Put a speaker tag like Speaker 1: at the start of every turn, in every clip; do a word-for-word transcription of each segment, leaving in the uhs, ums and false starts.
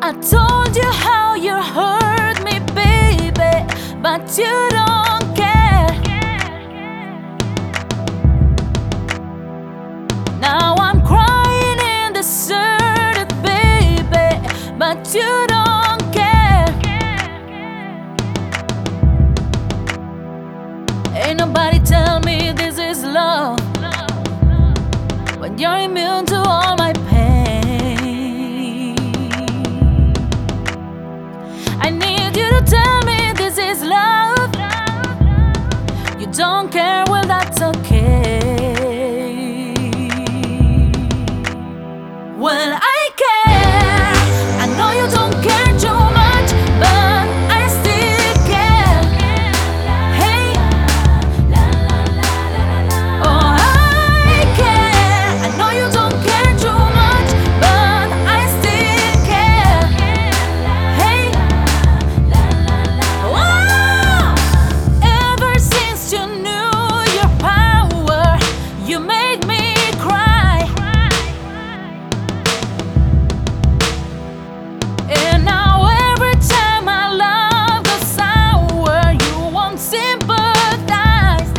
Speaker 1: I told you how you hurt me, baby, but you don't care. Now I'm crying in the desert, baby, but you don't care. Ain't nobody tell me this is love when you're immune to all my pain. I need you to tell me this is love. You don't care, well that's okay. Well, I care. I know you don't care too much, but I still care. Hey, oh, I care. I know you don't care too much, but I still care. Hey, oh, ever since you knew your power, you made me cry. And now every time my love goes sour, you won't sympathize.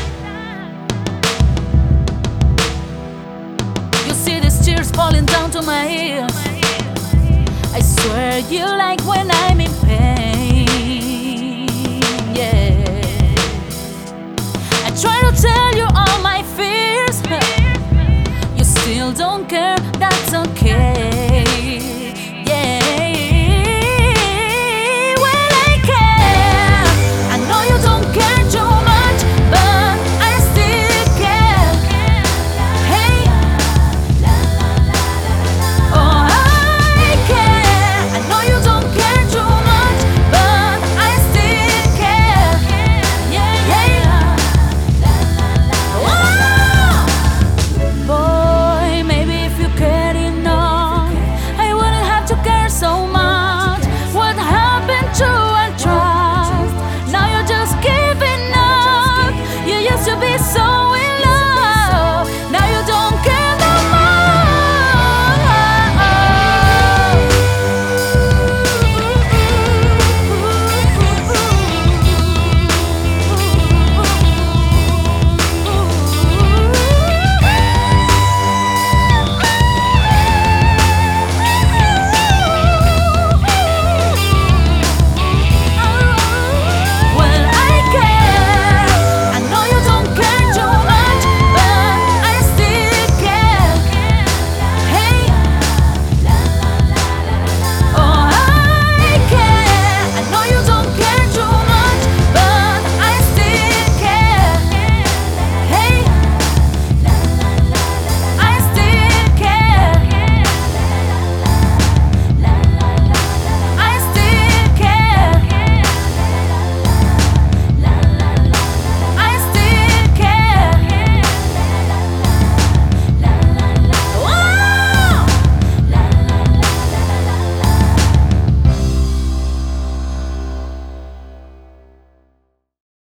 Speaker 1: You see these tears falling down to my ears. I swear you like when I'm in pain.